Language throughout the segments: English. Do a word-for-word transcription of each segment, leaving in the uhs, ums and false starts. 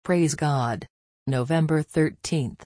Praise God. November thirteenth.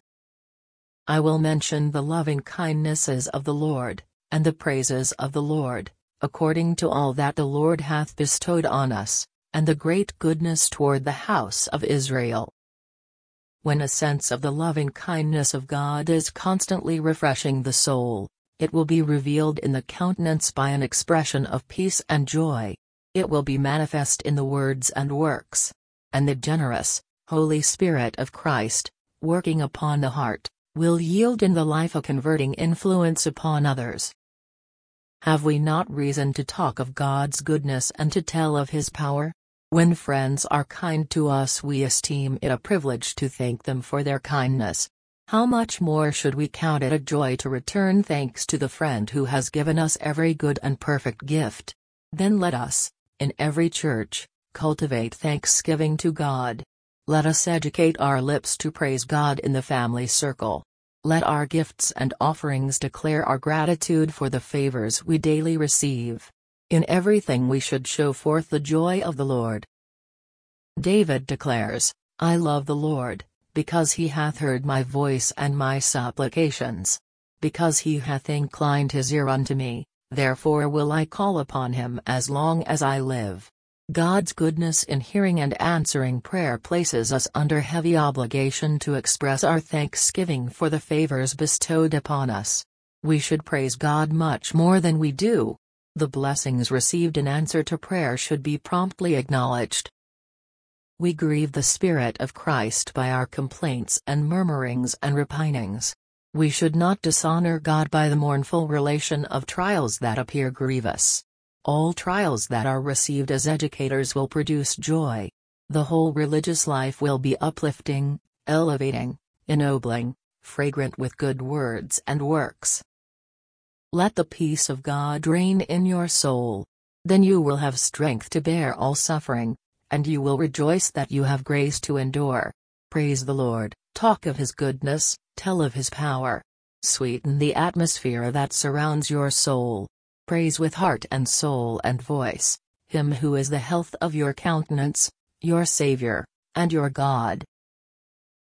I will mention the loving kindnesses of the Lord, and the praises of the Lord, according to all that the Lord hath bestowed on us, and the great goodness toward the house of Israel. When a sense of the loving kindness of God is constantly refreshing the soul, it will be revealed in the countenance by an expression of peace and joy. It will be manifest in the words and works. And the generous, Holy Spirit of Christ, working upon the heart, will yield in the life a converting influence upon others. Have we not reason to talk of God's goodness and to tell of His power? When friends are kind to us, we esteem it a privilege to thank them for their kindness. How much more should we count it a joy to return thanks to the friend who has given us every good and perfect gift? Then let us, in every church, cultivate thanksgiving to God. Let us educate our lips to praise God in the family circle. Let our gifts and offerings declare our gratitude for the favors we daily receive. In everything we should show forth the joy of the Lord. David declares, I love the Lord, because He hath heard my voice and my supplications. Because He hath inclined His ear unto me, therefore will I call upon Him as long as I live. God's goodness in hearing and answering prayer places us under heavy obligation to express our thanksgiving for the favors bestowed upon us. We should praise God much more than we do. The blessings received in answer to prayer should be promptly acknowledged. We grieve the Spirit of Christ by our complaints and murmurings and repinings. We should not dishonor God by the mournful relation of trials that appear grievous. All trials that are received as educators will produce joy. The whole religious life will be uplifting, elevating, ennobling, fragrant with good words and works. Let the peace of God reign in your soul. Then you will have strength to bear all suffering, and you will rejoice that you have grace to endure. Praise the Lord, talk of His goodness, tell of His power. Sweeten the atmosphere that surrounds your soul. Praise with heart and soul and voice Him who is the health of your countenance, your Savior, and your God.